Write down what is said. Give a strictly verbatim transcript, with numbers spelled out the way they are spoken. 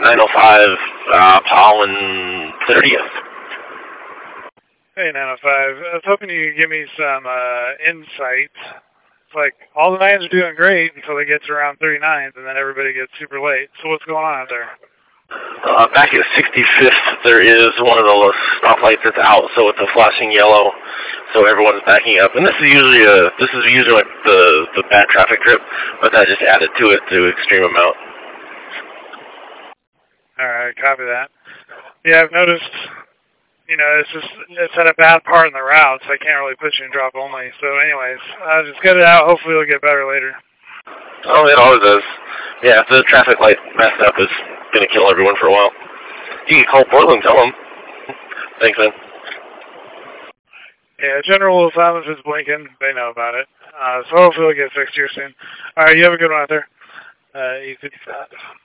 nine oh five, uh, Pollen thirtieth. Hey, nine oh five. I was hoping you could give me some uh, insight. It's like all the nines are doing great until they get to around thirty-nines, and then everybody gets super late. So what's going on out there? Uh, back at sixty-fifth, there is one of the stoplights that's out, so it's a flashing yellow, so everyone's backing up. And this is usually a this is usually like the the bad traffic trip, but that just added to it to extreme amount. All right, copy that. Yeah, I've noticed. You know, it's just it's at a bad part in the route, so I can't really push and drop only. So, anyways, I'll just get it out. Hopefully, it'll get better later. Oh, it always does. Yeah, if the traffic light messed up, it's gonna kill everyone for a while. You can call Portland, tell them. Thanks, man. Yeah, general rule of thumb, if it's blinking, they know about it. Uh, so hopefully it'll get fixed here soon. All right, you have a good one out there. Uh, E fifty-five.